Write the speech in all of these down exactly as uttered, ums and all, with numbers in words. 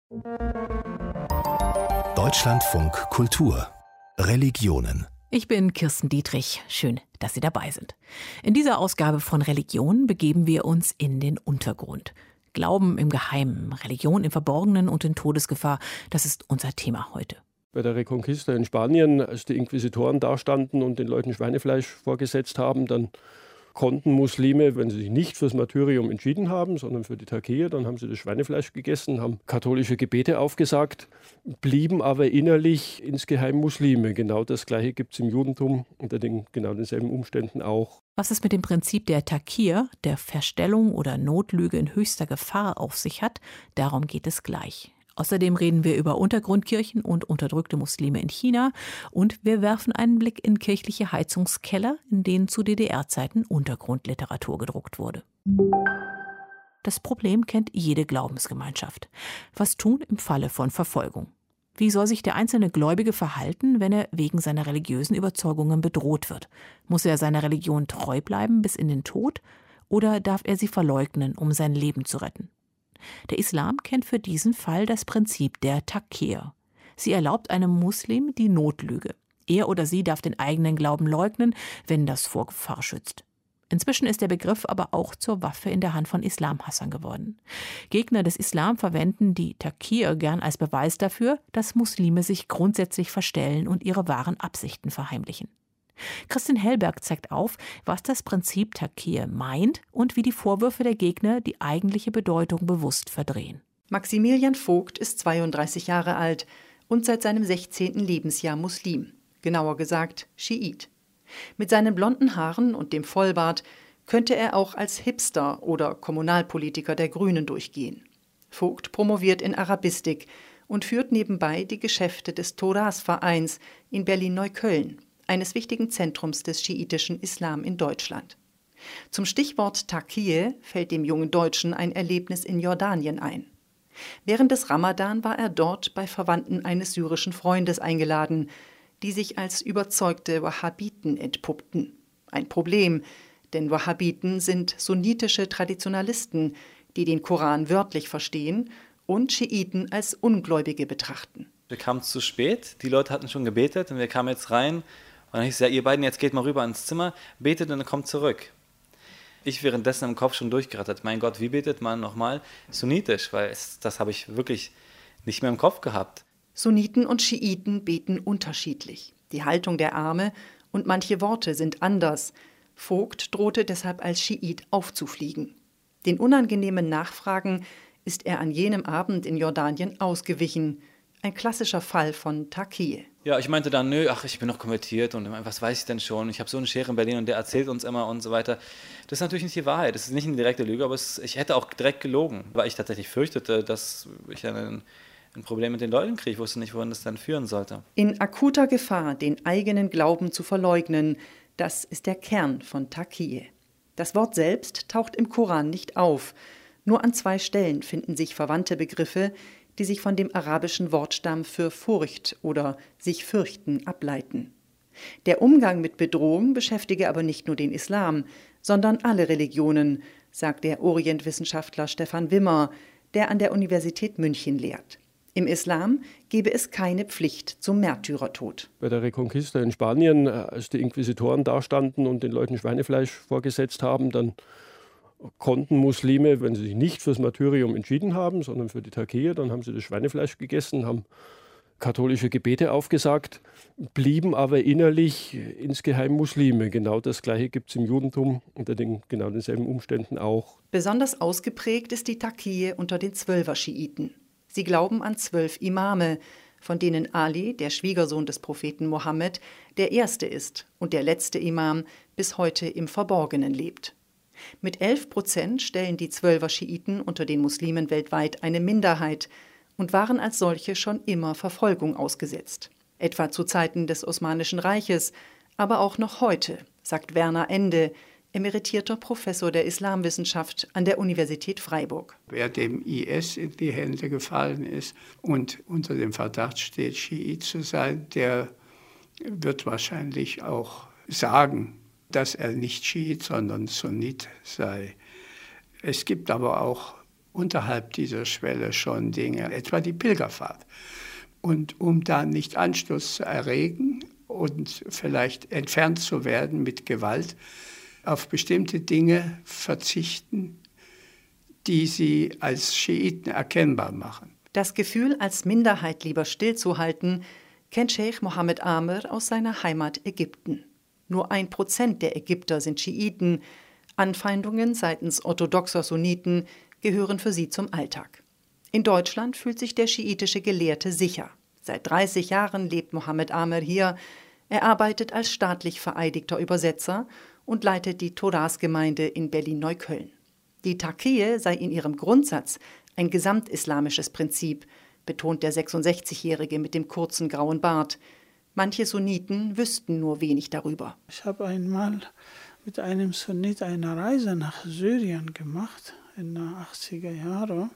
Deutschlandfunk Kultur Religionen. Ich bin Kirsten Dietrich. Schön, dass Sie dabei sind. In dieser Ausgabe von Religion begeben wir uns in den Untergrund. Glauben im Geheimen, Religion im Verborgenen und in Todesgefahr, das ist unser Thema heute. Bei der Reconquista in Spanien, als die Inquisitoren dastanden und den Leuten Schweinefleisch vorgesetzt haben, dann konnten Muslime, wenn sie sich nicht fürs Martyrium entschieden haben, sondern für die Taqiyya, dann haben sie das Schweinefleisch gegessen, haben katholische Gebete aufgesagt, blieben aber innerlich insgeheim Muslime. Genau das Gleiche gibt es im Judentum unter den genau denselben Umständen auch. Was es mit dem Prinzip der Taqiyya, der Verstellung oder Notlüge in höchster Gefahr auf sich hat, darum geht es gleich. Außerdem reden wir über Untergrundkirchen und unterdrückte Muslime in China und wir werfen einen Blick in kirchliche Heizungskeller, in denen zu D D R-Zeiten Untergrundliteratur gedruckt wurde. Das Problem kennt jede Glaubensgemeinschaft. Was tun im Falle von Verfolgung? Wie soll sich der einzelne Gläubige verhalten, wenn er wegen seiner religiösen Überzeugungen bedroht wird? Muss er seiner Religion treu bleiben bis in den Tod oder darf er sie verleugnen, um sein Leben zu retten? Der Islam kennt für diesen Fall das Prinzip der Taqiyya. Sie erlaubt einem Muslim die Notlüge. Er oder sie darf den eigenen Glauben leugnen, wenn das vor Gefahr schützt. Inzwischen ist der Begriff aber auch zur Waffe in der Hand von Islamhassern geworden. Gegner des Islam verwenden die Taqiyya gern als Beweis dafür, dass Muslime sich grundsätzlich verstellen und ihre wahren Absichten verheimlichen. Christin Hellberg zeigt auf, was das Prinzip Taqiyya meint und wie die Vorwürfe der Gegner die eigentliche Bedeutung bewusst verdrehen. Maximilian Vogt ist zweiunddreißig Jahre alt und seit seinem sechzehnten Lebensjahr Muslim, genauer gesagt Schiit. Mit seinen blonden Haaren und dem Vollbart könnte er auch als Hipster oder Kommunalpolitiker der Grünen durchgehen. Vogt promoviert in Arabistik und führt nebenbei die Geschäfte des Toras-Vereins in Berlin-Neukölln, eines wichtigen Zentrums des schiitischen Islam in Deutschland. Zum Stichwort Taqiyya fällt dem jungen Deutschen ein Erlebnis in Jordanien ein. Während des Ramadan war er dort bei Verwandten eines syrischen Freundes eingeladen, die sich als überzeugte Wahhabiten entpuppten. Ein Problem, denn Wahhabiten sind sunnitische Traditionalisten, die den Koran wörtlich verstehen und Schiiten als Ungläubige betrachten. Wir kamen zu spät, die Leute hatten schon gebetet und wir kamen jetzt rein. Und dann hieß es, ja, ihr beiden, jetzt geht mal rüber ins Zimmer, betet und dann kommt zurück. Ich währenddessen im Kopf schon durchgerattert. Mein Gott, wie betet man nochmal sunnitisch? Weil es, das habe ich wirklich nicht mehr im Kopf gehabt. Sunniten und Schiiten beten unterschiedlich. Die Haltung der Arme und manche Worte sind anders. Vogt drohte deshalb als Schiit aufzufliegen. Den unangenehmen Nachfragen ist er an jenem Abend in Jordanien ausgewichen. Ein klassischer Fall von Taqiyya. Ja, ich meinte dann, nö, ach, ich bin noch konvertiert und was weiß ich denn schon? Ich habe so einen Scheich in Berlin und der erzählt uns immer und so weiter. Das ist natürlich nicht die Wahrheit, das ist nicht eine direkte Lüge, aber es, ich hätte auch direkt gelogen, weil ich tatsächlich fürchtete, dass ich ein, ein Problem mit den Leuten kriege. Ich wusste nicht, wohin das dann führen sollte. In akuter Gefahr, den eigenen Glauben zu verleugnen, das ist der Kern von Taqiyya. Das Wort selbst taucht im Koran nicht auf. Nur an zwei Stellen finden sich verwandte Begriffe, die sich von dem arabischen Wortstamm für Furcht oder sich fürchten ableiten. Der Umgang mit Bedrohung beschäftige aber nicht nur den Islam, sondern alle Religionen, sagt der Orientwissenschaftler Stefan Wimmer, der an der Universität München lehrt. Im Islam gebe es keine Pflicht zum Märtyrertod. Bei der Reconquista in Spanien, als die Inquisitoren dastanden und den Leuten Schweinefleisch vorgesetzt haben, dann konnten Muslime, wenn sie sich nicht fürs Martyrium entschieden haben, sondern für die Taqiyya, dann haben sie das Schweinefleisch gegessen, haben katholische Gebete aufgesagt, blieben aber innerlich insgeheim Muslime. Genau das Gleiche gibt es im Judentum unter den genau denselben Umständen auch. Besonders ausgeprägt ist die Taqiyya unter den Zwölfer-Schiiten. Sie glauben an zwölf Imame, von denen Ali, der Schwiegersohn des Propheten Mohammed, der erste ist und der letzte Imam bis heute im Verborgenen lebt. Mit elf Prozent stellen die Zwölfer-Schiiten unter den Muslimen weltweit eine Minderheit und waren als solche schon immer Verfolgung ausgesetzt. Etwa zu Zeiten des Osmanischen Reiches, aber auch noch heute, sagt Werner Ende, emeritierter Professor der Islamwissenschaft an der Universität Freiburg. Wer dem I S in die Hände gefallen ist und unter dem Verdacht steht, Schiit zu sein, der wird wahrscheinlich auch sagen, dass er nicht Schiit, sondern Sunnit sei. Es gibt aber auch unterhalb dieser Schwelle schon Dinge, etwa die Pilgerfahrt. Und um da nicht Anstoß zu erregen und vielleicht entfernt zu werden mit Gewalt, auf bestimmte Dinge verzichten, die sie als Schiiten erkennbar machen. Das Gefühl, als Minderheit lieber stillzuhalten, kennt Scheich Mohammed Amer aus seiner Heimat Ägypten. Nur ein Prozent der Ägypter sind Schiiten. Anfeindungen seitens orthodoxer Sunniten gehören für sie zum Alltag. In Deutschland fühlt sich der schiitische Gelehrte sicher. Seit dreißig Jahren lebt Mohammed Amer hier. Er arbeitet als staatlich vereidigter Übersetzer und leitet die Toras-Gemeinde in Berlin-Neukölln. Die Taqiyya sei in ihrem Grundsatz ein gesamtislamisches Prinzip, betont der sechsundsechzigjährige mit dem kurzen grauen Bart. Manche Sunniten wüssten nur wenig darüber. Ich habe einmal mit einem Sunnit eine Reise nach Syrien gemacht, in den achtziger Jahren.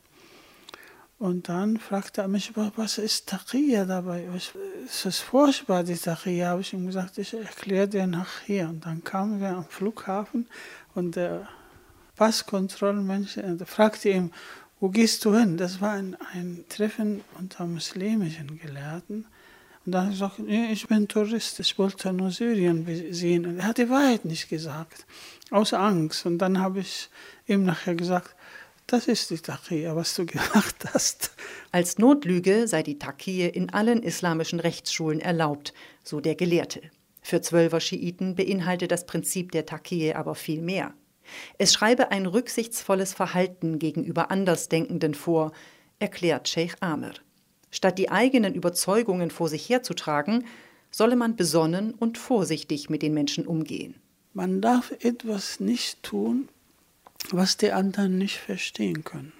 Und dann fragte er mich, was ist Taqiyya dabei? Es ist furchtbar, die Taqiyya. Habe ich ihm gesagt, ich erkläre dir nachher. Und dann kamen wir am Flughafen und der Passkontrollmensch fragte ihn, wo gehst du hin? Das war ein, ein Treffen unter muslimischen Gelehrten. Und dann habe ich gesagt, nee, ich bin Tourist, ich wollte nur Syrien sehen. Und er hat die Wahrheit nicht gesagt, aus Angst. Und dann habe ich ihm nachher gesagt, das ist die Taqiyya, was du gemacht hast. Als Notlüge sei die Taqiyya in allen islamischen Rechtsschulen erlaubt, so der Gelehrte. Für Zwölfer Schiiten beinhaltet das Prinzip der Taqiyya aber viel mehr. Es schreibe ein rücksichtsvolles Verhalten gegenüber Andersdenkenden vor, erklärt Scheich Amer. Statt die eigenen Überzeugungen vor sich herzutragen, solle man besonnen und vorsichtig mit den Menschen umgehen. Man darf etwas nicht tun, was die anderen nicht verstehen können.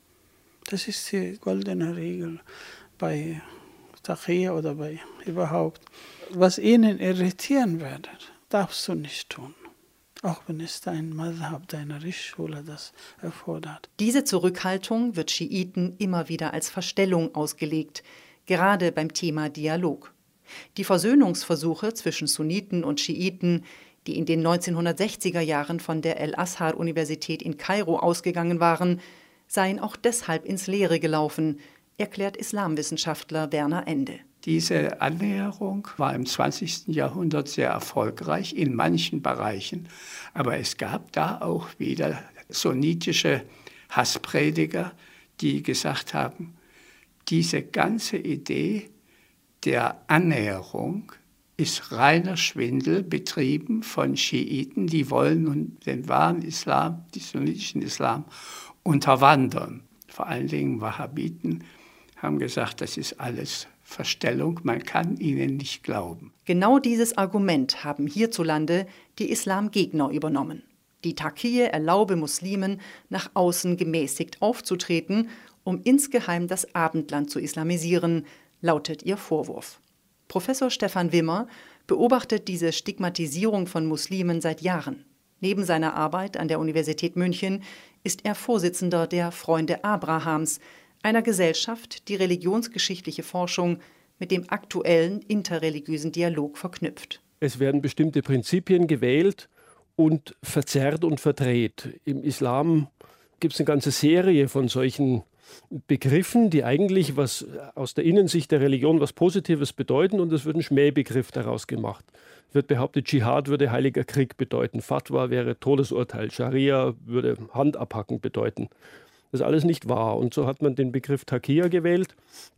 Das ist die goldene Regel bei Taqiyya oder bei überhaupt. Was ihnen irritieren wird, darfst du nicht tun. Auch wenn es dein Madhab, deine Richtschule das erfordert. Diese Zurückhaltung wird Schiiten immer wieder als Verstellung ausgelegt, gerade beim Thema Dialog. Die Versöhnungsversuche zwischen Sunniten und Schiiten, die in den neunzehnhundertsechziger Jahren von der El-Azhar-Universität in Kairo ausgegangen waren, seien auch deshalb ins Leere gelaufen, erklärt Islamwissenschaftler Werner Ende. Diese Annäherung war im zwanzigsten Jahrhundert sehr erfolgreich in manchen Bereichen, aber es gab da auch wieder sunnitische Hassprediger, die gesagt haben, diese ganze Idee der Annäherung ist reiner Schwindel, betrieben von Schiiten, die wollen nun den wahren Islam, den sunnitischen Islam, unterwandern. Vor allen Dingen Wahhabiten haben gesagt, das ist alles Verstellung, man kann ihnen nicht glauben. Genau dieses Argument haben hierzulande die Islamgegner übernommen. Die Taqiyya erlaube Muslimen, nach außen gemäßigt aufzutreten, um insgeheim das Abendland zu islamisieren, lautet ihr Vorwurf. Professor Stefan Wimmer beobachtet diese Stigmatisierung von Muslimen seit Jahren. Neben seiner Arbeit an der Universität München ist er Vorsitzender der Freunde Abrahams, einer Gesellschaft, die religionsgeschichtliche Forschung mit dem aktuellen interreligiösen Dialog verknüpft. Es werden bestimmte Prinzipien gewählt und verzerrt und verdreht. Im Islam gibt es eine ganze Serie von solchen Begriffen, die eigentlich was aus der Innensicht der Religion was Positives bedeuten, und es wird ein Schmähbegriff daraus gemacht. Wird behauptet, Dschihad würde heiliger Krieg bedeuten, Fatwa wäre Todesurteil, Scharia würde Hand abhacken bedeuten. Das ist alles nicht wahr. Und so hat man den Begriff Taqiyya gewählt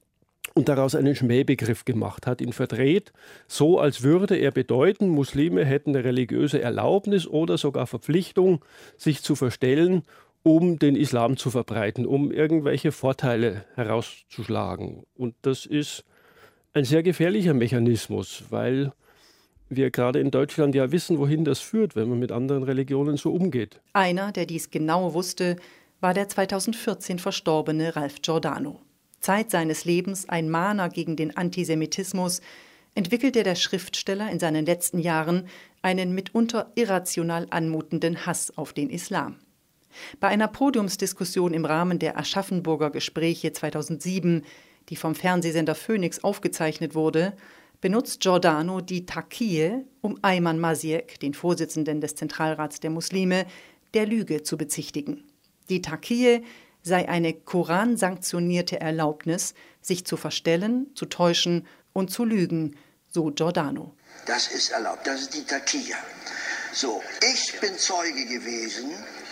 und daraus einen Schmähbegriff gemacht, hat ihn verdreht, so als würde er bedeuten, Muslime hätten eine religiöse Erlaubnis oder sogar Verpflichtung, sich zu verstellen, um den Islam zu verbreiten, um irgendwelche Vorteile herauszuschlagen. Und das ist ein sehr gefährlicher Mechanismus, weil wir gerade in Deutschland ja wissen, wohin das führt, wenn man mit anderen Religionen so umgeht. Einer, der dies genau wusste, war der zweitausendvierzehn verstorbene Ralph Giordano. Zeit seines Lebens ein Mahner gegen den Antisemitismus, entwickelte der Schriftsteller in seinen letzten Jahren einen mitunter irrational anmutenden Hass auf den Islam. Bei einer Podiumsdiskussion im Rahmen der Aschaffenburger Gespräche zweitausendsieben, die vom Fernsehsender Phoenix aufgezeichnet wurde, benutzt Giordano die Taqiyya, um Ayman Masiek, den Vorsitzenden des Zentralrats der Muslime, der Lüge zu bezichtigen. Die Taqiyya sei eine koransanktionierte Erlaubnis, sich zu verstellen, zu täuschen und zu lügen, so Giordano. Das ist erlaubt, das ist die Taqiyya. So, ich bin Zeuge gewesen,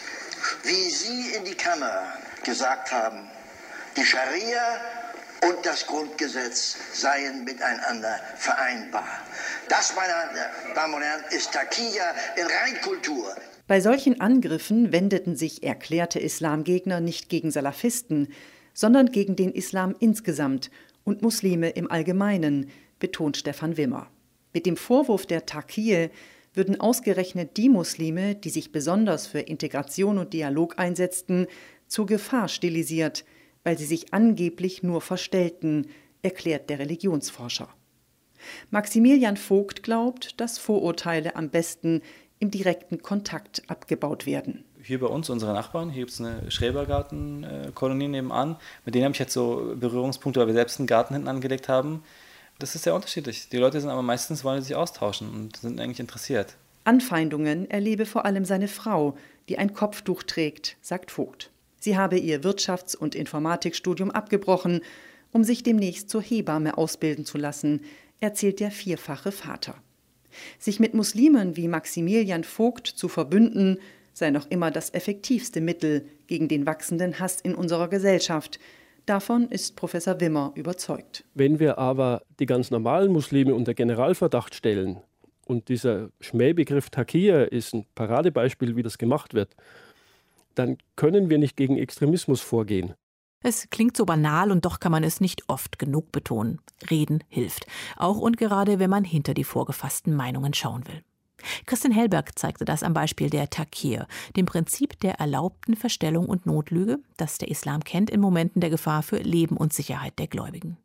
wie Sie in die Kamera gesagt haben, die Scharia und das Grundgesetz seien miteinander vereinbar. Das, meine Damen und Herren, ist Taqiyya in Reinkultur. Bei solchen Angriffen wendeten sich erklärte Islamgegner nicht gegen Salafisten, sondern gegen den Islam insgesamt und Muslime im Allgemeinen, betont Stefan Wimmer. Mit dem Vorwurf der Taqiyya würden ausgerechnet die Muslime, die sich besonders für Integration und Dialog einsetzten, zur Gefahr stilisiert, weil sie sich angeblich nur verstellten, erklärt der Religionsforscher. Maximilian Vogt glaubt, dass Vorurteile am besten im direkten Kontakt abgebaut werden. Hier bei uns, unsere Nachbarn, hier gibt es eine Schrebergartenkolonie nebenan. Mit denen habe ich jetzt so Berührungspunkte, weil wir selbst einen Garten hinten angelegt haben. Das ist sehr unterschiedlich. Die Leute sind aber meistens, wollen sich austauschen und sind eigentlich interessiert. Anfeindungen erlebe vor allem seine Frau, die ein Kopftuch trägt, sagt Vogt. Sie habe ihr Wirtschafts- und Informatikstudium abgebrochen, um sich demnächst zur Hebamme ausbilden zu lassen, erzählt der vierfache Vater. Sich mit Muslimen wie Maximilian Vogt zu verbünden, sei noch immer das effektivste Mittel gegen den wachsenden Hass in unserer Gesellschaft. Davon ist Professor Wimmer überzeugt. Wenn wir aber die ganz normalen Muslime unter Generalverdacht stellen, und dieser Schmähbegriff Taqiyya ist ein Paradebeispiel, wie das gemacht wird, dann können wir nicht gegen Extremismus vorgehen. Es klingt so banal und doch kann man es nicht oft genug betonen. Reden hilft. Auch und gerade, wenn man hinter die vorgefassten Meinungen schauen will. Christian Hellberg zeigte das am Beispiel der Taqiyya, dem Prinzip der erlaubten Verstellung und Notlüge, das der Islam kennt in Momenten der Gefahr für Leben und Sicherheit der Gläubigen.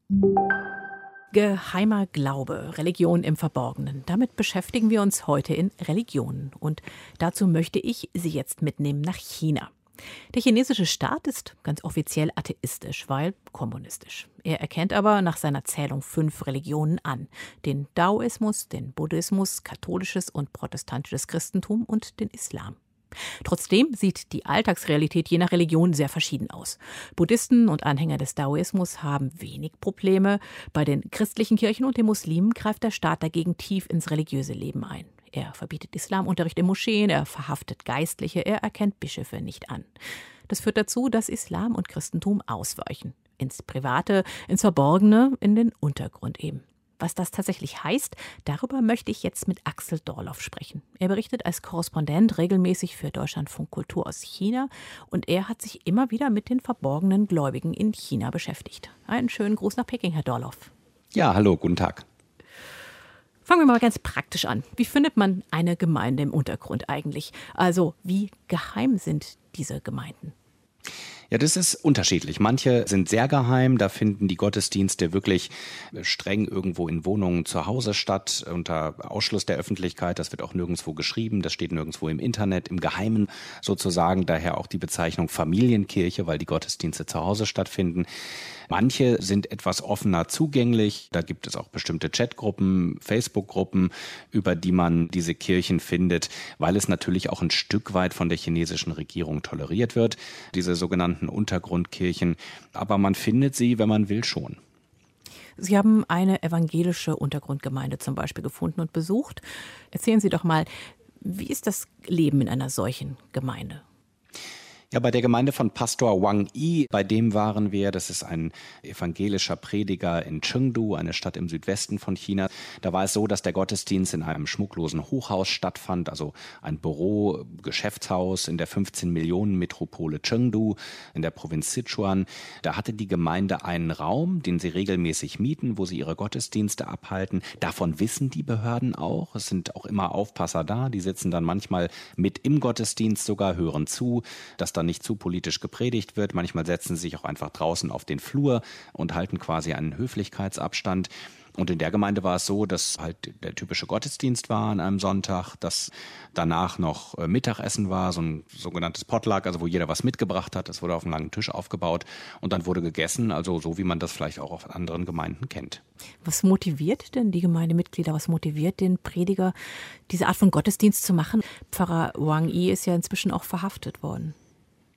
Geheimer Glaube, Religion im Verborgenen. Damit beschäftigen wir uns heute in Religionen. Und dazu möchte ich Sie jetzt mitnehmen nach China. Der chinesische Staat ist ganz offiziell atheistisch, weil kommunistisch. Er erkennt aber nach seiner Zählung fünf Religionen an. Den Daoismus, den Buddhismus, katholisches und protestantisches Christentum und den Islam. Trotzdem sieht die Alltagsrealität je nach Religion sehr verschieden aus. Buddhisten und Anhänger des Daoismus haben wenig Probleme. Bei den christlichen Kirchen und den Muslimen greift der Staat dagegen tief ins religiöse Leben ein. Er verbietet Islamunterricht in Moscheen, er verhaftet Geistliche, er erkennt Bischöfe nicht an. Das führt dazu, dass Islam und Christentum ausweichen. Ins Private, ins Verborgene, in den Untergrund eben. Was das tatsächlich heißt, darüber möchte ich jetzt mit Axel Dorloff sprechen. Er berichtet als Korrespondent regelmäßig für Deutschlandfunk Kultur aus China und er hat sich immer wieder mit den verborgenen Gläubigen in China beschäftigt. Einen schönen Gruß nach Peking, Herr Dorloff. Ja, hallo, guten Tag. Fangen wir mal ganz praktisch an. Wie findet man eine Gemeinde im Untergrund eigentlich? Also wie geheim sind diese Gemeinden? Ja, das ist unterschiedlich. Manche sind sehr geheim, da finden die Gottesdienste wirklich streng irgendwo in Wohnungen zu Hause statt, unter Ausschluss der Öffentlichkeit. Das wird auch nirgendwo geschrieben, das steht nirgendwo im Internet, im Geheimen sozusagen. Daher auch die Bezeichnung Familienkirche, weil die Gottesdienste zu Hause stattfinden. Manche sind etwas offener zugänglich. Da gibt es auch bestimmte Chatgruppen, Facebook-Gruppen, über die man diese Kirchen findet, weil es natürlich auch ein Stück weit von der chinesischen Regierung toleriert wird, diese sogenannten Untergrundkirchen. Aber man findet sie, wenn man will, schon. Sie haben eine evangelische Untergrundgemeinde zum Beispiel gefunden und besucht. Erzählen Sie doch mal, wie ist das Leben in einer solchen Gemeinde? Ja, bei der Gemeinde von Pastor Wang Yi, bei dem waren wir, das ist ein evangelischer Prediger in Chengdu, eine Stadt im Südwesten von China. Da war es so, dass der Gottesdienst in einem schmucklosen Hochhaus stattfand, also ein Büro, Geschäftshaus in der fünfzehn Millionen Metropole Chengdu in der Provinz Sichuan. Da hatte die Gemeinde einen Raum, den sie regelmäßig mieten, wo sie ihre Gottesdienste abhalten. Davon wissen die Behörden auch. Es sind auch immer Aufpasser da, die sitzen dann manchmal mit im Gottesdienst sogar, hören zu, dass dann nicht zu politisch gepredigt wird. Manchmal setzen sie sich auch einfach draußen auf den Flur und halten quasi einen Höflichkeitsabstand. Und in der Gemeinde war es so, dass halt der typische Gottesdienst war an einem Sonntag, dass danach noch Mittagessen war, so ein sogenanntes Potluck, also wo jeder was mitgebracht hat. Das wurde auf einem langen Tisch aufgebaut und dann wurde gegessen, also so wie man das vielleicht auch auf anderen Gemeinden kennt. Was motiviert denn die Gemeindemitglieder, was motiviert den Prediger, diese Art von Gottesdienst zu machen? Pfarrer Wang Yi ist ja inzwischen auch verhaftet worden.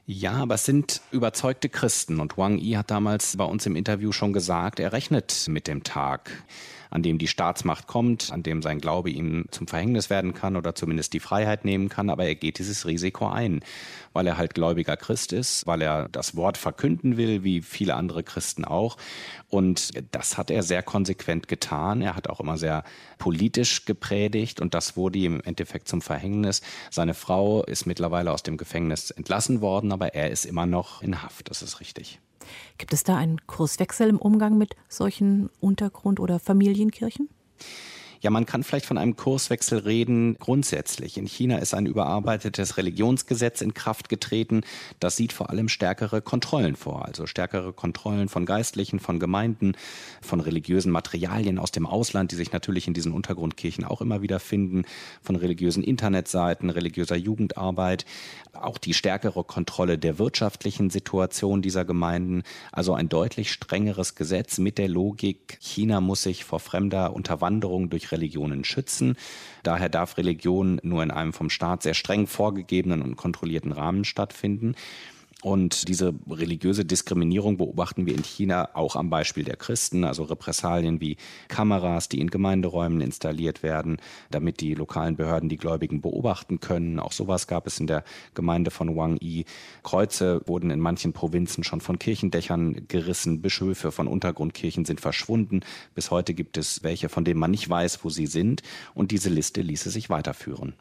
Ja, aber es sind überzeugte Christen. Und Wang Yi hat damals bei uns im Interview schon gesagt, er rechnet mit dem Tag, an dem die Staatsmacht kommt, an dem sein Glaube ihm zum Verhängnis werden kann oder zumindest die Freiheit nehmen kann. Aber er geht dieses Risiko ein, weil er halt gläubiger Christ ist, weil er das Wort verkünden will, wie viele andere Christen auch. Und das hat er sehr konsequent getan. Er hat auch immer sehr politisch gepredigt und das wurde ihm im Endeffekt zum Verhängnis. Seine Frau ist mittlerweile aus dem Gefängnis entlassen worden, aber er ist immer noch in Haft, das ist richtig. Gibt es da einen Kurswechsel im Umgang mit solchen Untergrund- oder Familienkirchen? Ja, man kann vielleicht von einem Kurswechsel reden. Grundsätzlich in China ist ein überarbeitetes Religionsgesetz in Kraft getreten. Das sieht vor allem stärkere Kontrollen vor, also stärkere Kontrollen von Geistlichen, von Gemeinden, von religiösen Materialien aus dem Ausland, die sich natürlich in diesen Untergrundkirchen auch immer wieder finden, von religiösen Internetseiten, religiöser Jugendarbeit, auch die stärkere Kontrolle der wirtschaftlichen Situation dieser Gemeinden. Also ein deutlich strengeres Gesetz mit der Logik, China muss sich vor fremder Unterwanderung durch Religionen schützen. Daher darf Religion nur in einem vom Staat sehr streng vorgegebenen und kontrollierten Rahmen stattfinden. Und diese religiöse Diskriminierung beobachten wir in China auch am Beispiel der Christen, also Repressalien wie Kameras, die in Gemeinderäumen installiert werden, damit die lokalen Behörden die Gläubigen beobachten können. Auch sowas gab es in der Gemeinde von Wang Yi. Kreuze wurden in manchen Provinzen schon von Kirchendächern gerissen, Bischöfe von Untergrundkirchen sind verschwunden. Bis heute gibt es welche, von denen man nicht weiß, wo sie sind. Und diese Liste ließe sich weiterführen.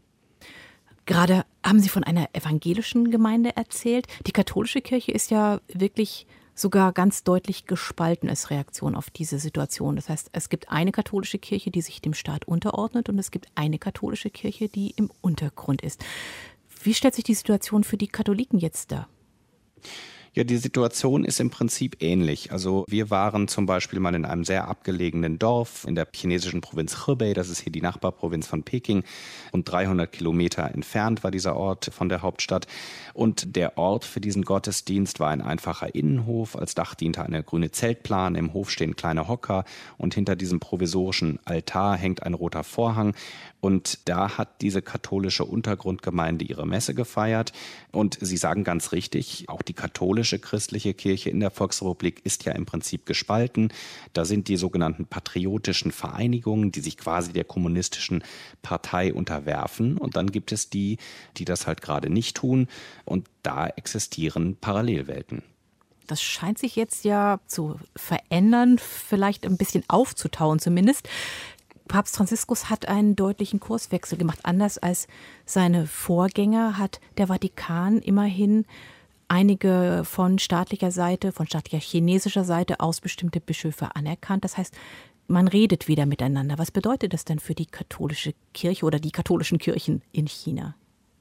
Gerade haben Sie von einer evangelischen Gemeinde erzählt. Die katholische Kirche ist ja wirklich sogar ganz deutlich gespalten als Reaktion auf diese Situation. Das heißt, es gibt eine katholische Kirche, die sich dem Staat unterordnet und es gibt eine katholische Kirche, die im Untergrund ist. Wie stellt sich die Situation für die Katholiken jetzt dar? Ja, die Situation ist im Prinzip ähnlich. Also wir waren zum Beispiel mal in einem sehr abgelegenen Dorf in der chinesischen Provinz Hebei, das ist hier die Nachbarprovinz von Peking, und dreihundert Kilometer entfernt war dieser Ort von der Hauptstadt. Und der Ort für diesen Gottesdienst war ein einfacher Innenhof. Als Dach diente eine grüne Zeltplane, im Hof stehen kleine Hocker und hinter diesem provisorischen Altar hängt ein roter Vorhang. Und da hat diese katholische Untergrundgemeinde ihre Messe gefeiert. Und Sie sagen ganz richtig, auch die katholische christliche Kirche in der Volksrepublik ist ja im Prinzip gespalten. Da sind die sogenannten patriotischen Vereinigungen, die sich quasi der kommunistischen Partei unterwerfen. Und dann gibt es die, die das halt gerade nicht tun. Und da existieren Parallelwelten. Das scheint sich jetzt ja zu verändern, vielleicht ein bisschen aufzutauen zumindest. Papst Franziskus hat einen deutlichen Kurswechsel gemacht. Anders als seine Vorgänger hat der Vatikan immerhin einige von staatlicher Seite, von staatlicher chinesischer Seite aus bestimmte Bischöfe anerkannt. Das heißt, man redet wieder miteinander. Was bedeutet das denn für die katholische Kirche oder die katholischen Kirchen in China?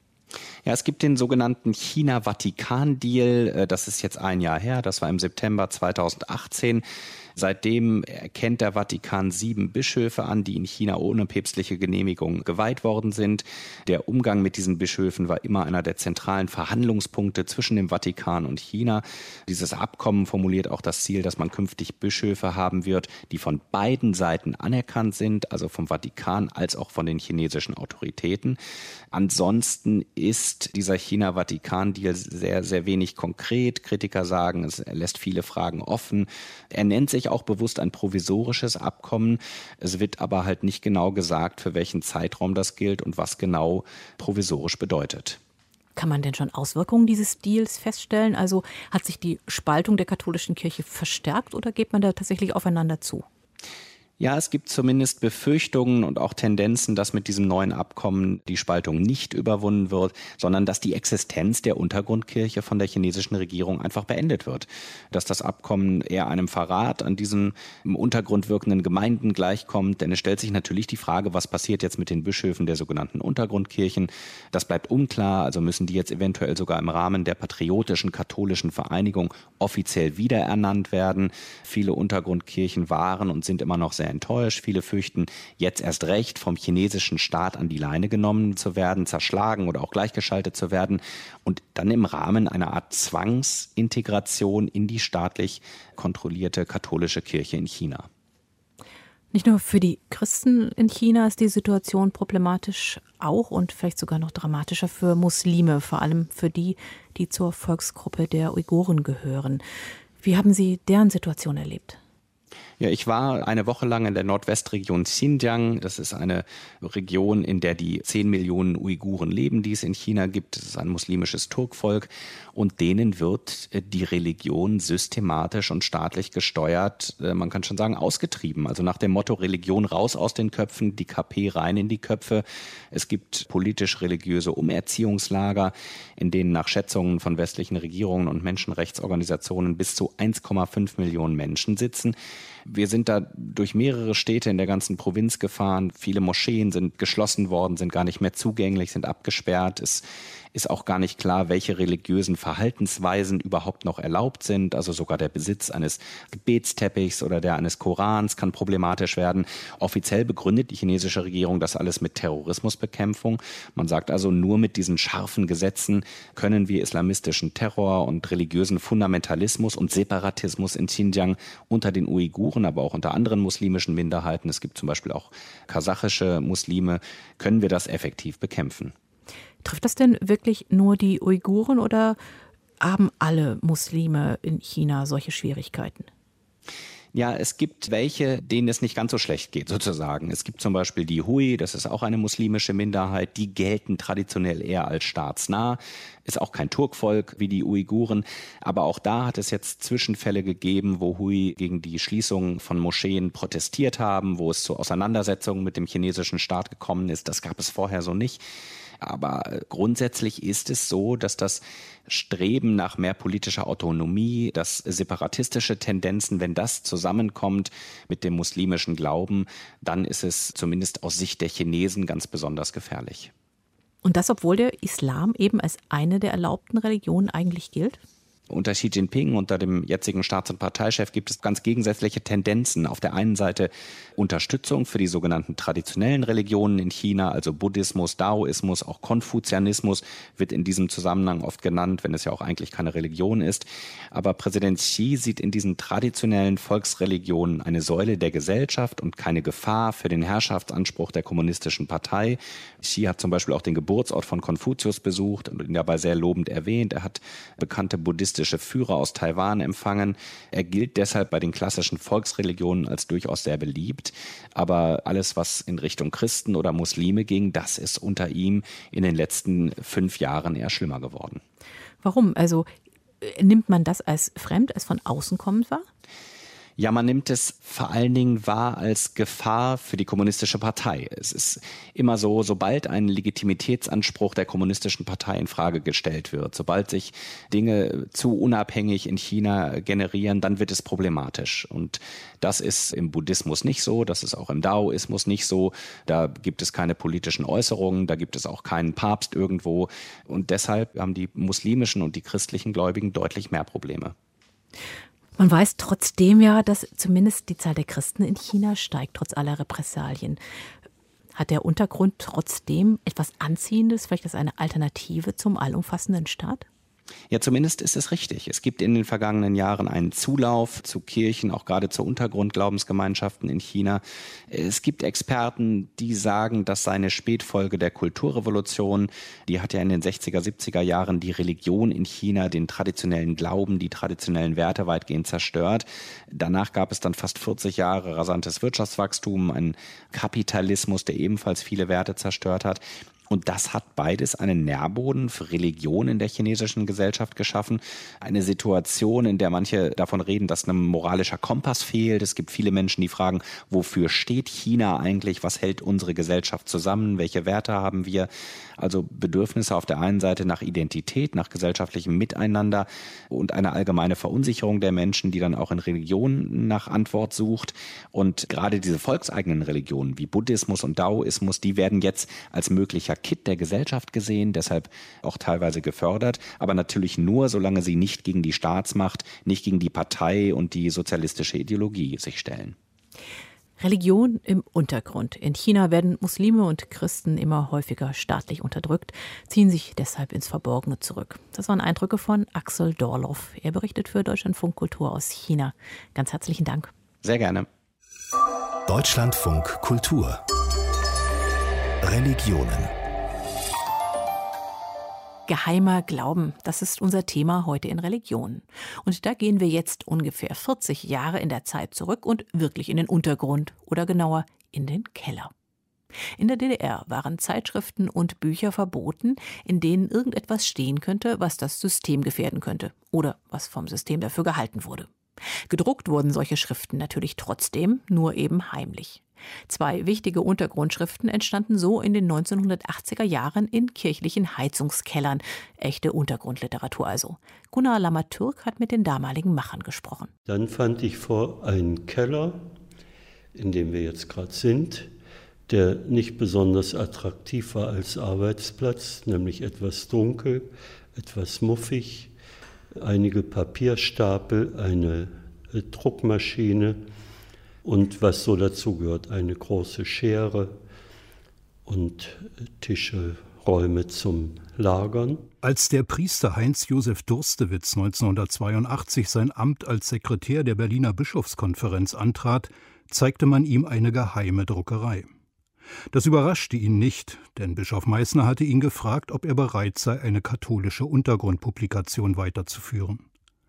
Ja, es gibt den sogenannten China-Vatikan-Deal. Das ist jetzt ein Jahr her. Das war im September zweitausendachtzehn. Seitdem erkennt der Vatikan sieben Bischöfe an, die in China ohne päpstliche Genehmigung geweiht worden sind. Der Umgang mit diesen Bischöfen war immer einer der zentralen Verhandlungspunkte zwischen dem Vatikan und China. Dieses Abkommen formuliert auch das Ziel, dass man künftig Bischöfe haben wird, die von beiden Seiten anerkannt sind, also vom Vatikan als auch von den chinesischen Autoritäten. Ansonsten ist dieser China-Vatikan-Deal sehr, sehr wenig konkret. Kritiker sagen, es lässt viele Fragen offen. Er nennt sich auch bewusst ein provisorisches Abkommen. Es wird aber halt nicht genau gesagt, für welchen Zeitraum das gilt und was genau provisorisch bedeutet. Kann man denn schon Auswirkungen dieses Deals feststellen? Also hat sich die Spaltung der katholischen Kirche verstärkt oder geht man da tatsächlich aufeinander zu? Ja, es gibt zumindest Befürchtungen und auch Tendenzen, dass mit diesem neuen Abkommen die Spaltung nicht überwunden wird, sondern dass die Existenz der Untergrundkirche von der chinesischen Regierung einfach beendet wird. Dass das Abkommen eher einem Verrat an diesen im Untergrund wirkenden Gemeinden gleichkommt. Denn es stellt sich natürlich die Frage, was passiert jetzt mit den Bischöfen der sogenannten Untergrundkirchen. Das bleibt unklar, also müssen die jetzt eventuell sogar im Rahmen der patriotischen katholischen Vereinigung offiziell wiederernannt werden. Viele Untergrundkirchen waren und sind immer noch sehr enttäuscht. Viele fürchten, jetzt erst recht vom chinesischen Staat an die Leine genommen zu werden, zerschlagen oder auch gleichgeschaltet zu werden und dann im Rahmen einer Art Zwangsintegration in die staatlich kontrollierte katholische Kirche in China. Nicht nur für die Christen in China ist die Situation problematisch, auch und vielleicht sogar noch dramatischer für Muslime, vor allem für die, die zur Volksgruppe der Uiguren gehören. Wie haben Sie deren Situation erlebt? Ja, ich war eine Woche lang in der Nordwestregion Xinjiang. Das ist eine Region, in der die zehn Millionen Uiguren leben, die es in China gibt. Das ist ein muslimisches Turkvolk. Und denen wird die Religion systematisch und staatlich gesteuert, man kann schon sagen, ausgetrieben. Also nach dem Motto Religion raus aus den Köpfen, die K P rein in die Köpfe. Es gibt politisch-religiöse Umerziehungslager, in denen nach Schätzungen von westlichen Regierungen und Menschenrechtsorganisationen bis zu eins Komma fünf Millionen Menschen sitzen. Wir sind da durch mehrere Städte in der ganzen Provinz gefahren. Viele Moscheen sind geschlossen worden, sind gar nicht mehr zugänglich, sind abgesperrt. Es ist auch gar nicht klar, welche religiösen Verhaltensweisen überhaupt noch erlaubt sind. Also sogar der Besitz eines Gebetsteppichs oder der eines Korans kann problematisch werden. Offiziell begründet die chinesische Regierung das alles mit Terrorismusbekämpfung. Man sagt also, nur mit diesen scharfen Gesetzen können wir islamistischen Terror und religiösen Fundamentalismus und Separatismus in Xinjiang unter den Uiguren, aber auch unter anderen muslimischen Minderheiten, es gibt zum Beispiel auch kasachische Muslime, können wir das effektiv bekämpfen. Trifft das denn wirklich nur die Uiguren oder haben alle Muslime in China solche Schwierigkeiten? Ja, es gibt welche, denen es nicht ganz so schlecht geht, sozusagen. Es gibt zum Beispiel die Hui, das ist auch eine muslimische Minderheit, die gelten traditionell eher als staatsnah, ist auch kein Turkvolk wie die Uiguren, aber auch da hat es jetzt Zwischenfälle gegeben, wo Hui gegen die Schließung von Moscheen protestiert haben, wo es zu Auseinandersetzungen mit dem chinesischen Staat gekommen ist. Das gab es vorher so nicht. Aber grundsätzlich ist es so, dass das Streben nach mehr politischer Autonomie, dass separatistische Tendenzen, wenn das zusammenkommt mit dem muslimischen Glauben, dann ist es zumindest aus Sicht der Chinesen ganz besonders gefährlich. Und das, obwohl der Islam eben als eine der erlaubten Religionen eigentlich gilt? Unter Xi Jinping, unter dem jetzigen Staats- und Parteichef, gibt es ganz gegensätzliche Tendenzen. Auf der einen Seite Unterstützung für die sogenannten traditionellen Religionen in China, also Buddhismus, Daoismus, auch Konfuzianismus wird in diesem Zusammenhang oft genannt, wenn es ja auch eigentlich keine Religion ist. Aber Präsident Xi sieht in diesen traditionellen Volksreligionen eine Säule der Gesellschaft und keine Gefahr für den Herrschaftsanspruch der kommunistischen Partei. Xi hat zum Beispiel auch den Geburtsort von Konfuzius besucht und ihn dabei sehr lobend erwähnt. Er hat bekannte buddhistische Führer aus Taiwan empfangen. Er gilt deshalb bei den klassischen Volksreligionen als durchaus sehr beliebt. Aber alles, was in Richtung Christen oder Muslime ging, das ist unter ihm in den letzten fünf Jahren eher schlimmer geworden. Warum? Also nimmt man das als fremd, als von außen kommend wahr? Ja, man nimmt es vor allen Dingen wahr als Gefahr für die kommunistische Partei. Es ist immer so, sobald ein Legitimitätsanspruch der kommunistischen Partei in Frage gestellt wird, sobald sich Dinge zu unabhängig in China generieren, dann wird es problematisch. Und das ist im Buddhismus nicht so, das ist auch im Daoismus nicht so. Da gibt es keine politischen Äußerungen, da gibt es auch keinen Papst irgendwo. Und deshalb haben die muslimischen und die christlichen Gläubigen deutlich mehr Probleme. Man weiß trotzdem ja, dass zumindest die Zahl der Christen in China steigt, trotz aller Repressalien. Hat der Untergrund trotzdem etwas Anziehendes, vielleicht als eine Alternative zum allumfassenden Staat? Ja, zumindest ist es richtig. Es gibt in den vergangenen Jahren einen Zulauf zu Kirchen, auch gerade zu Untergrundglaubensgemeinschaften in China. Es gibt Experten, die sagen, das sei eine Spätfolge der Kulturrevolution. Die hat ja in den sechziger, siebziger Jahren die Religion in China, den traditionellen Glauben, die traditionellen Werte weitgehend zerstört. Danach gab es dann fast vierzig Jahre rasantes Wirtschaftswachstum, einen Kapitalismus, der ebenfalls viele Werte zerstört hat. Und das hat beides einen Nährboden für Religion in der chinesischen Gesellschaft geschaffen. Eine Situation, in der manche davon reden, dass ein moralischer Kompass fehlt. Es gibt viele Menschen, die fragen, wofür steht China eigentlich? Was hält unsere Gesellschaft zusammen? Welche Werte haben wir? Also Bedürfnisse auf der einen Seite nach Identität, nach gesellschaftlichem Miteinander und eine allgemeine Verunsicherung der Menschen, die dann auch in Religion nach Antwort sucht. Und gerade diese volkseigenen Religionen wie Buddhismus und Daoismus, die werden jetzt als möglicher Kitt der Gesellschaft gesehen, deshalb auch teilweise gefördert, aber natürlich nur, solange sie nicht gegen die Staatsmacht, nicht gegen die Partei und die sozialistische Ideologie sich stellen. Religion im Untergrund. In China werden Muslime und Christen immer häufiger staatlich unterdrückt, ziehen sich deshalb ins Verborgene zurück. Das waren Eindrücke von Axel Dorloff. Er berichtet für Deutschlandfunk Kultur aus China. Ganz herzlichen Dank. Sehr gerne. Deutschlandfunk Kultur Religionen. Geheimer Glauben, das ist unser Thema heute in Religion. Und da gehen wir jetzt ungefähr vierzig Jahre in der Zeit zurück und wirklich in den Untergrund oder genauer in den Keller. In der D D R waren Zeitschriften und Bücher verboten, in denen irgendetwas stehen könnte, was das System gefährden könnte oder was vom System dafür gehalten wurde. Gedruckt wurden solche Schriften natürlich trotzdem, nur eben heimlich. Zwei wichtige Untergrundschriften entstanden so in den neunzehnhundertachtziger Jahren in kirchlichen Heizungskellern. Echte Untergrundliteratur also. Gunnar Lammert-Türk hat mit den damaligen Machern gesprochen. Dann fand ich vor einen Keller, in dem wir jetzt gerade sind, der nicht besonders attraktiv war als Arbeitsplatz, nämlich etwas dunkel, etwas muffig, einige Papierstapel, eine Druckmaschine und was so dazu gehört, eine große Schere und Tische, Räume zum Lagern. Als der Priester Heinz-Josef Durstewitz neunzehnhundertzweiundachtzig sein Amt als Sekretär der Berliner Bischofskonferenz antrat, zeigte man ihm eine geheime Druckerei. Das überraschte ihn nicht, denn Bischof Meißner hatte ihn gefragt, ob er bereit sei, eine katholische Untergrundpublikation weiterzuführen.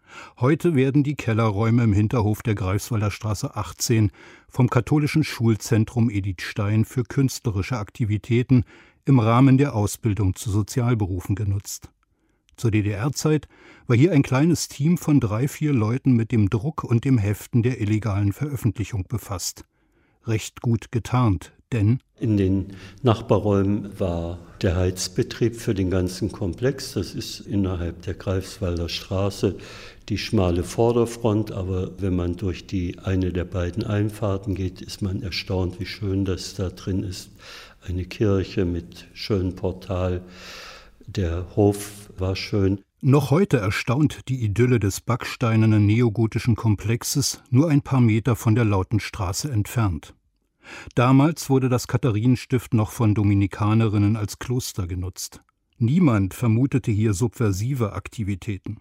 Heute werden die Kellerräume im Hinterhof der Greifswalder Straße achtzehn vom katholischen Schulzentrum Edith Stein für künstlerische Aktivitäten im Rahmen der Ausbildung zu Sozialberufen genutzt. Zur D D R-Zeit war hier ein kleines Team von drei, vier Leuten mit dem Druck und dem Heften der illegalen Veröffentlichung befasst. Recht gut getarnt, denn in den Nachbarräumen war der Heizbetrieb für den ganzen Komplex. Das ist innerhalb der Greifswalder Straße die schmale Vorderfront, aber wenn man durch die eine der beiden Einfahrten geht, ist man erstaunt, wie schön das da drin ist. Eine Kirche mit schönem Portal, der Hof war schön. Noch heute erstaunt die Idylle des backsteinernen neogotischen Komplexes nur ein paar Meter von der Lautenstraße entfernt. Damals wurde das Katharinenstift noch von Dominikanerinnen als Kloster genutzt. Niemand vermutete hier subversive Aktivitäten.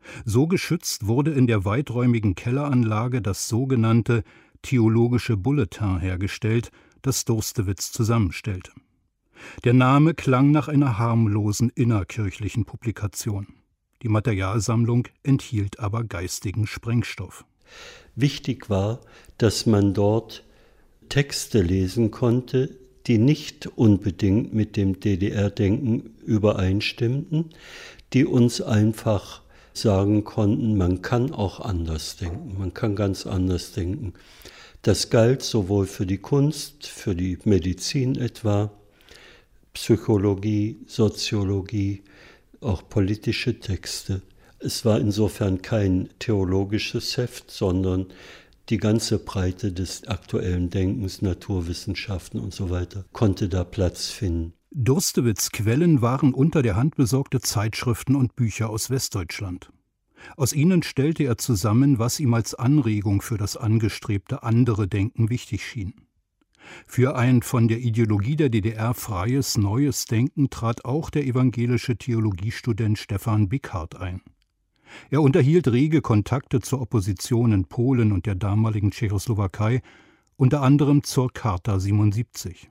So geschützt wurde in der weiträumigen Kelleranlage das sogenannte Theologische Bulletin hergestellt, das Durstewitz zusammenstellte. Der Name klang nach einer harmlosen innerkirchlichen Publikation. Die Materialsammlung enthielt aber geistigen Sprengstoff. Wichtig war, dass man dort Texte lesen konnte, die nicht unbedingt mit dem D D R-Denken übereinstimmten, die uns einfach sagen konnten, man kann auch anders denken, man kann ganz anders denken. Das galt sowohl für die Kunst, für die Medizin etwa, Psychologie, Soziologie, auch politische Texte. Es war insofern kein theologisches Heft, sondern die ganze Breite des aktuellen Denkens, Naturwissenschaften und so weiter, konnte da Platz finden. Durstewitz' Quellen waren unter der Hand besorgte Zeitschriften und Bücher aus Westdeutschland. Aus ihnen stellte er zusammen, was ihm als Anregung für das angestrebte andere Denken wichtig schien. Für ein von der Ideologie der D D R freies, neues Denken trat auch der evangelische Theologiestudent Stefan Bickhardt ein. Er unterhielt rege Kontakte zur Opposition in Polen und der damaligen Tschechoslowakei, unter anderem zur Charta siebenundsiebzig.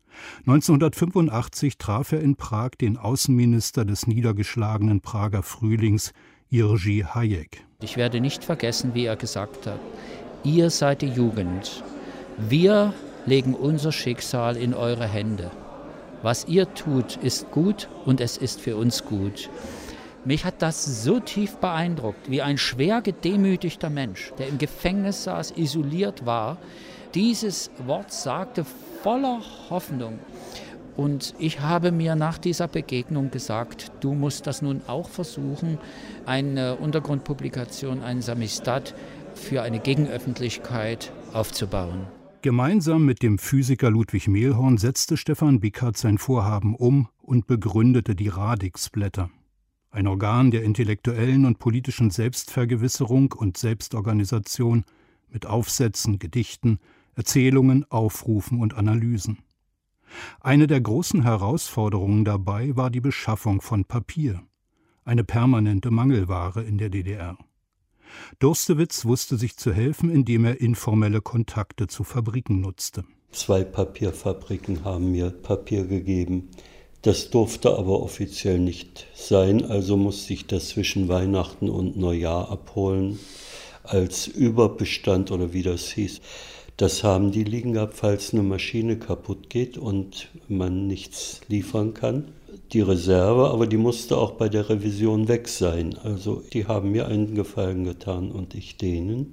neunzehnhundertfünfundachtzig traf er in Prag den Außenminister des niedergeschlagenen Prager Frühlings, Jerzy Hayek. Ich werde nicht vergessen, wie er gesagt hat, ihr seid die Jugend, wir legen unser Schicksal in eure Hände. Was ihr tut, ist gut und es ist für uns gut. Mich hat das so tief beeindruckt, wie ein schwer gedemütigter Mensch, der im Gefängnis saß, isoliert war, dieses Wort sagte voller Hoffnung. Und ich habe mir nach dieser Begegnung gesagt, du musst das nun auch versuchen, eine Untergrundpublikation, ein Samisdat für eine Gegenöffentlichkeit aufzubauen. Gemeinsam mit dem Physiker Ludwig Mehlhorn setzte Stefan Bickhardt sein Vorhaben um und begründete die Radix-Blätter. Ein Organ der intellektuellen und politischen Selbstvergewisserung und Selbstorganisation mit Aufsätzen, Gedichten, Erzählungen, Aufrufen und Analysen. Eine der großen Herausforderungen dabei war die Beschaffung von Papier, eine permanente Mangelware in der D D R. Durstewitz wusste sich zu helfen, indem er informelle Kontakte zu Fabriken nutzte. Zwei Papierfabriken haben mir Papier gegeben. Das durfte aber offiziell nicht sein, also musste ich das zwischen Weihnachten und Neujahr abholen, als Überbestand oder wie das hieß. Das haben die liegen gehabt, falls eine Maschine kaputt geht und man nichts liefern kann. Die Reserve, aber die musste auch bei der Revision weg sein. Also die haben mir einen Gefallen getan und ich denen.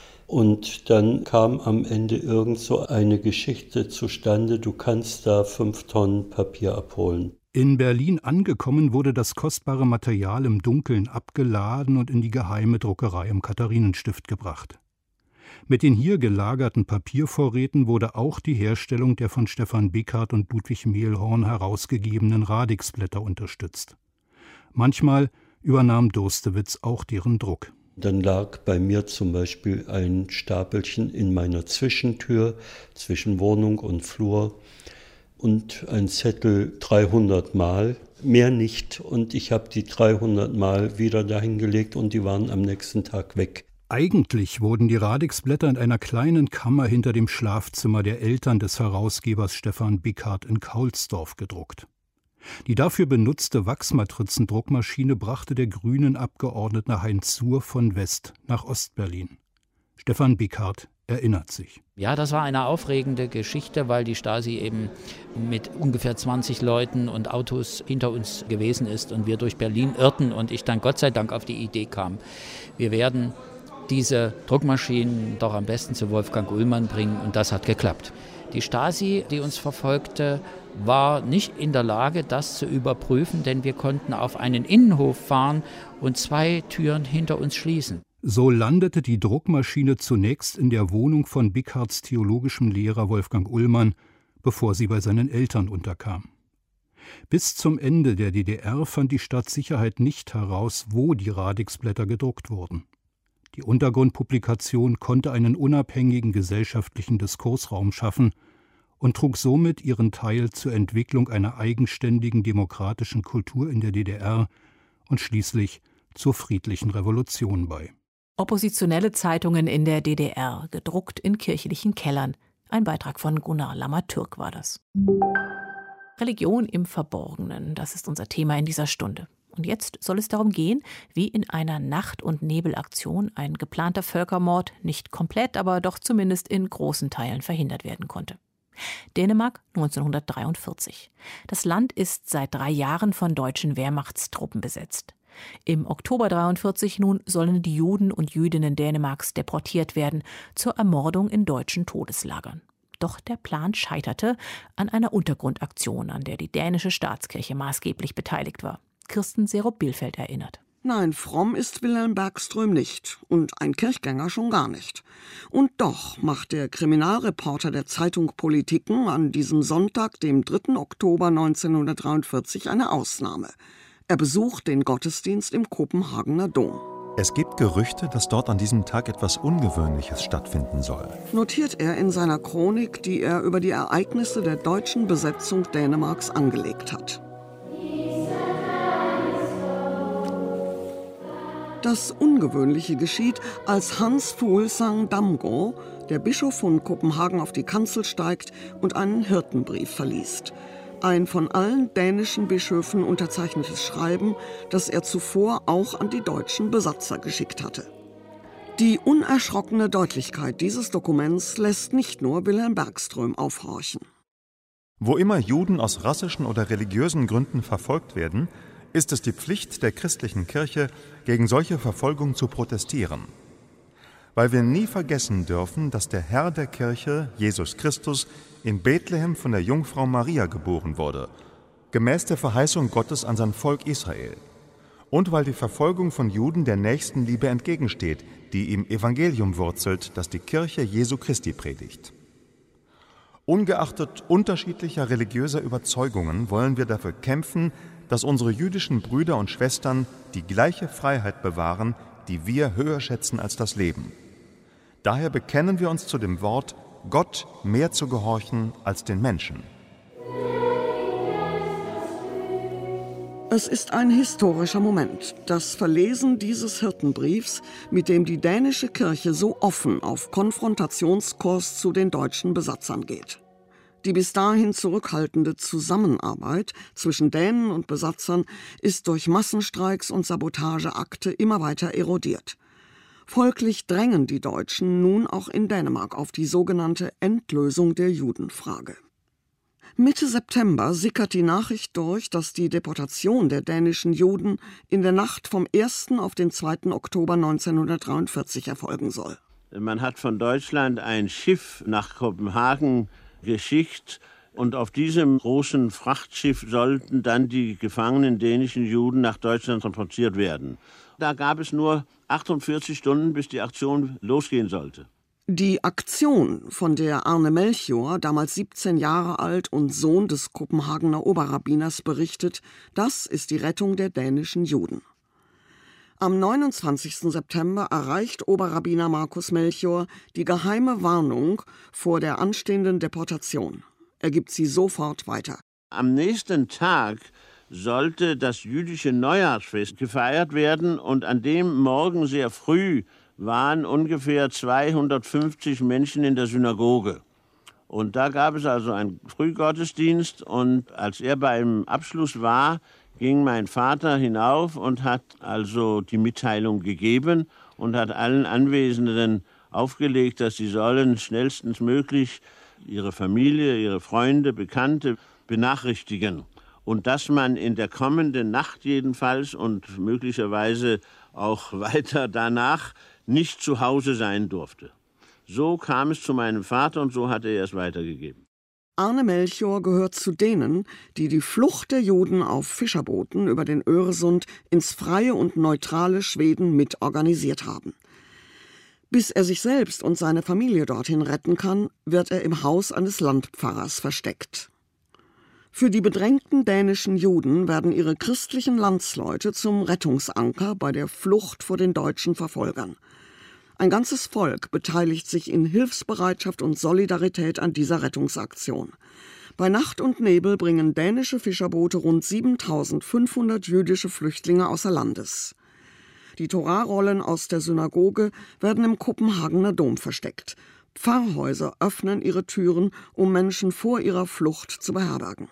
Und dann kam am Ende irgend so eine Geschichte zustande, du kannst da fünf Tonnen Papier abholen. In Berlin angekommen wurde das kostbare Material im Dunkeln abgeladen und in die geheime Druckerei im Katharinenstift gebracht. Mit den hier gelagerten Papiervorräten wurde auch die Herstellung der von Stefan Bickert und Ludwig Mehlhorn herausgegebenen Radixblätter unterstützt. Manchmal übernahm Durstewitz auch deren Druck. Dann lag bei mir zum Beispiel ein Stapelchen in meiner Zwischentür zwischen Wohnung und Flur und ein Zettel dreihundert Mal, mehr nicht. Und ich habe die dreihundert Mal wieder dahin gelegt und die waren am nächsten Tag weg. Eigentlich wurden die Radixblätter in einer kleinen Kammer hinter dem Schlafzimmer der Eltern des Herausgebers Stefan Bickert in Kaulsdorf gedruckt. Die dafür benutzte Wachsmatrizendruckmaschine brachte der grünen Abgeordnete Heinz Suhr von West nach Ostberlin. Stefan Bickert erinnert sich. Ja, das war eine aufregende Geschichte, weil die Stasi eben mit ungefähr zwanzig Leuten und Autos hinter uns gewesen ist und wir durch Berlin irrten und ich dann Gott sei Dank auf die Idee kam, wir werden diese Druckmaschinen doch am besten zu Wolfgang Ullmann bringen und das hat geklappt. Die Stasi, die uns verfolgte, war nicht in der Lage, das zu überprüfen, denn wir konnten auf einen Innenhof fahren und zwei Türen hinter uns schließen. So landete die Druckmaschine zunächst in der Wohnung von Bickerts theologischem Lehrer Wolfgang Ullmann, bevor sie bei seinen Eltern unterkam. Bis zum Ende der D D R fand die Staatssicherheit nicht heraus, wo die Radixblätter gedruckt wurden. Die Untergrundpublikation konnte einen unabhängigen gesellschaftlichen Diskursraum schaffen und trug somit ihren Teil zur Entwicklung einer eigenständigen demokratischen Kultur in der D D R und schließlich zur friedlichen Revolution bei. Oppositionelle Zeitungen in der D D R, gedruckt in kirchlichen Kellern. Ein Beitrag von Gunnar Lammer-Türk war das. Religion im Verborgenen, das ist unser Thema in dieser Stunde. Und jetzt soll es darum gehen, wie in einer Nacht- und Nebelaktion ein geplanter Völkermord nicht komplett, aber doch zumindest in großen Teilen verhindert werden konnte. Dänemark neunzehnhundertdreiundvierzig. Das Land ist seit drei Jahren von deutschen Wehrmachtstruppen besetzt. Im Oktober dreiundvierzig nun sollen die Juden und Jüdinnen Dänemarks deportiert werden zur Ermordung in deutschen Todeslagern. Doch der Plan scheiterte an einer Untergrundaktion, an der die dänische Staatskirche maßgeblich beteiligt war. Kirsten Serob-Bielfeld erinnert. Nein, fromm ist Wilhelm Bergström nicht und ein Kirchgänger schon gar nicht. Und doch macht der Kriminalreporter der Zeitung Politiken an diesem Sonntag, dem dritten Oktober neunzehnhundertdreiundvierzig, eine Ausnahme. Er besucht den Gottesdienst im Kopenhagener Dom. Es gibt Gerüchte, dass dort an diesem Tag etwas Ungewöhnliches stattfinden soll. Notiert er in seiner Chronik, die er über die Ereignisse der deutschen Besetzung Dänemarks angelegt hat. Das Ungewöhnliche geschieht, als Hans Fuglsang Damgaard, der Bischof von Kopenhagen, auf die Kanzel steigt und einen Hirtenbrief verliest. Ein von allen dänischen Bischöfen unterzeichnetes Schreiben, das er zuvor auch an die deutschen Besatzer geschickt hatte. Die unerschrockene Deutlichkeit dieses Dokuments lässt nicht nur Wilhelm Bergström aufhorchen. Wo immer Juden aus rassischen oder religiösen Gründen verfolgt werden, ist es die Pflicht der christlichen Kirche, gegen solche Verfolgung zu protestieren. Weil wir nie vergessen dürfen, dass der Herr der Kirche, Jesus Christus, in Bethlehem von der Jungfrau Maria geboren wurde, gemäß der Verheißung Gottes an sein Volk Israel. Und weil die Verfolgung von Juden der Nächstenliebe entgegensteht, die im Evangelium wurzelt, das die Kirche Jesu Christi predigt. Ungeachtet unterschiedlicher religiöser Überzeugungen wollen wir dafür kämpfen, dass unsere jüdischen Brüder und Schwestern die gleiche Freiheit bewahren, die wir höher schätzen als das Leben. Daher bekennen wir uns zu dem Wort, Gott mehr zu gehorchen als den Menschen. Es ist ein historischer Moment, das Verlesen dieses Hirtenbriefs, mit dem die dänische Kirche so offen auf Konfrontationskurs zu den deutschen Besatzern geht. Die bis dahin zurückhaltende Zusammenarbeit zwischen Dänen und Besatzern ist durch Massenstreiks und Sabotageakte immer weiter erodiert. Folglich drängen die Deutschen nun auch in Dänemark auf die sogenannte Endlösung der Judenfrage. Mitte September sickert die Nachricht durch, dass die Deportation der dänischen Juden in der Nacht vom ersten auf den zweiten Oktober neunzehnhundertdreiundvierzig erfolgen soll. Man hat von Deutschland ein Schiff nach Kopenhagen geschickt und auf diesem großen Frachtschiff sollten dann die gefangenen dänischen Juden nach Deutschland transportiert werden. Da gab es nur achtundvierzig Stunden, bis die Aktion losgehen sollte. Die Aktion, von der Arne Melchior, damals siebzehn Jahre alt und Sohn des Kopenhagener Oberrabbiners, berichtet, das ist die Rettung der dänischen Juden. Am neunundzwanzigsten September erreicht Oberrabbiner Markus Melchior die geheime Warnung vor der anstehenden Deportation. Er gibt sie sofort weiter. Am nächsten Tag sollte das jüdische Neujahrsfest gefeiert werden und an dem Morgen sehr früh waren ungefähr zweihundertfünfzig Menschen in der Synagoge. Und da gab es also einen Frühgottesdienst und als er beim Abschluss war, ging mein Vater hinauf und hat also die Mitteilung gegeben und hat allen Anwesenden aufgelegt, dass sie sollen schnellstens möglich ihre Familie, ihre Freunde, Bekannte benachrichtigen. Und dass man in der kommenden Nacht jedenfalls und möglicherweise auch weiter danach nicht zu Hause sein durfte. So kam es zu meinem Vater und so hat er es weitergegeben. Arne Melchior gehört zu denen, die die Flucht der Juden auf Fischerbooten über den Öresund ins freie und neutrale Schweden mitorganisiert haben. Bis er sich selbst und seine Familie dorthin retten kann, wird er im Haus eines Landpfarrers versteckt. Für die bedrängten dänischen Juden werden ihre christlichen Landsleute zum Rettungsanker bei der Flucht vor den deutschen Verfolgern. Ein ganzes Volk beteiligt sich in Hilfsbereitschaft und Solidarität an dieser Rettungsaktion. Bei Nacht und Nebel bringen dänische Fischerboote rund siebentausendfünfhundert jüdische Flüchtlinge außer Landes. Die Torarollen aus der Synagoge werden im Kopenhagener Dom versteckt. Pfarrhäuser öffnen ihre Türen, um Menschen vor ihrer Flucht zu beherbergen.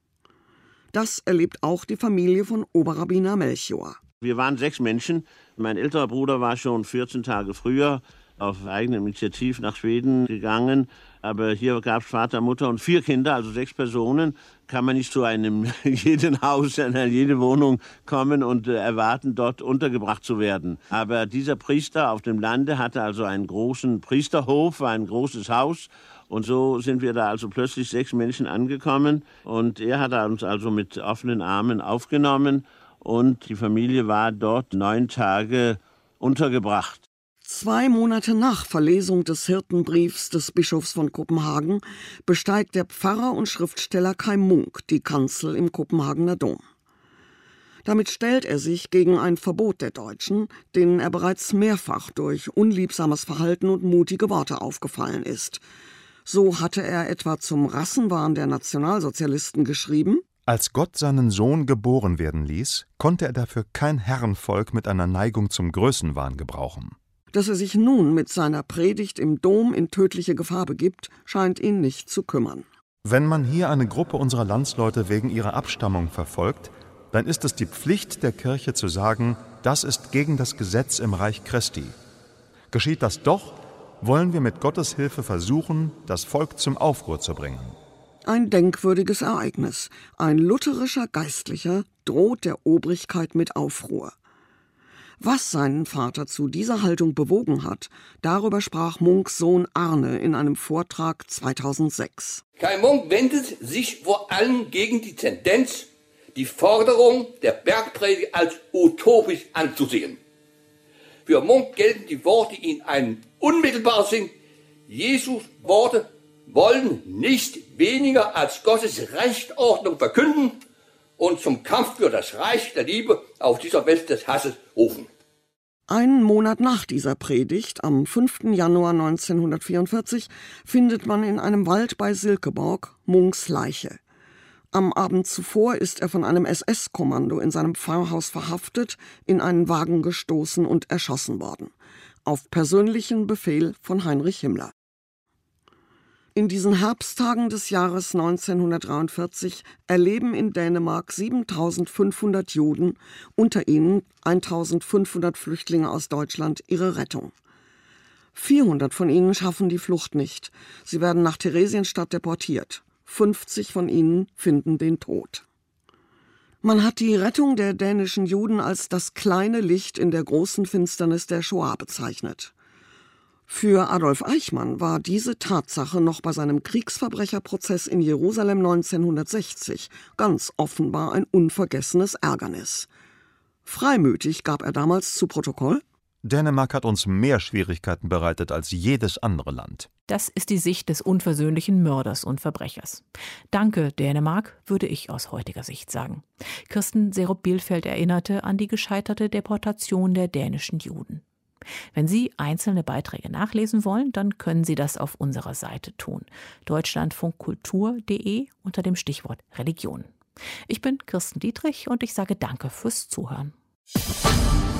Das erlebt auch die Familie von Oberrabbiner Melchior. Wir waren sechs Menschen. Mein älterer Bruder war schon vierzehn Tage früher auf eigene Initiative nach Schweden gegangen. Aber hier gab es Vater, Mutter und vier Kinder, also sechs Personen. Kann man nicht zu einem jeden Haus, in jede Wohnung kommen und äh, erwarten, dort untergebracht zu werden. Aber dieser Priester auf dem Lande hatte also einen großen Priesterhof, ein großes Haus. Und so sind wir da also plötzlich sechs Menschen angekommen. Und er hat uns also mit offenen Armen aufgenommen. Und die Familie war dort neun Tage untergebracht. Zwei Monate nach Verlesung des Hirtenbriefs des Bischofs von Kopenhagen besteigt der Pfarrer und Schriftsteller Kai Munk die Kanzel im Kopenhagener Dom. Damit stellt er sich gegen ein Verbot der Deutschen, denen er bereits mehrfach durch unliebsames Verhalten und mutige Worte aufgefallen ist. So hatte er etwa zum Rassenwahn der Nationalsozialisten geschrieben: Als Gott seinen Sohn geboren werden ließ, konnte er dafür kein Herrenvolk mit einer Neigung zum Größenwahn gebrauchen. Dass er sich nun mit seiner Predigt im Dom in tödliche Gefahr begibt, scheint ihn nicht zu kümmern. Wenn man hier eine Gruppe unserer Landsleute wegen ihrer Abstammung verfolgt, dann ist es die Pflicht der Kirche zu sagen, das ist gegen das Gesetz im Reich Christi. Geschieht das doch, wollen wir mit Gottes Hilfe versuchen, das Volk zum Aufruhr zu bringen. Ein denkwürdiges Ereignis. Ein lutherischer Geistlicher droht der Obrigkeit mit Aufruhr. Was seinen Vater zu dieser Haltung bewogen hat, darüber sprach Munks Sohn Arne in einem Vortrag zweitausendsechs. Kai Munk wendet sich vor allem gegen die Tendenz, die Forderung der Bergpredigt als utopisch anzusehen. Für Munk gelten die Worte in einem unmittelbaren Sinn. Jesus Worte wollen nicht weniger als Gottes Rechtsordnung verkünden und zum Kampf für das Reich der Liebe auf dieser Welt des Hasses rufen. Einen Monat nach dieser Predigt, am fünften Januar neunzehnhundertvierundvierzig, findet man in einem Wald bei Silkeborg Munks Leiche. Am Abend zuvor ist er von einem S S-Kommando in seinem Pfarrhaus verhaftet, in einen Wagen gestoßen und erschossen worden. Auf persönlichen Befehl von Heinrich Himmler. In diesen Herbsttagen des Jahres neunzehnhundertdreiundvierzig erleben in Dänemark siebentausendfünfhundert Juden, unter ihnen eintausendfünfhundert Flüchtlinge aus Deutschland, ihre Rettung. vierhundert von ihnen schaffen die Flucht nicht. Sie werden nach Theresienstadt deportiert. fünfzig von ihnen finden den Tod. Man hat die Rettung der dänischen Juden als das kleine Licht in der großen Finsternis der Shoah bezeichnet. Für Adolf Eichmann war diese Tatsache noch bei seinem Kriegsverbrecherprozess in Jerusalem neunzehnhundertsechzig ganz offenbar ein unvergessenes Ärgernis. Freimütig gab er damals zu Protokoll: Dänemark hat uns mehr Schwierigkeiten bereitet als jedes andere Land. Das ist die Sicht des unversöhnlichen Mörders und Verbrechers. Danke, Dänemark, würde ich aus heutiger Sicht sagen. Kirsten Serup-Bielfeld erinnerte an die gescheiterte Deportation der dänischen Juden. Wenn Sie einzelne Beiträge nachlesen wollen, dann können Sie das auf unserer Seite tun. deutschlandfunkkultur punkt de unter dem Stichwort Religion. Ich bin Kirsten Dietrich und ich sage danke fürs Zuhören.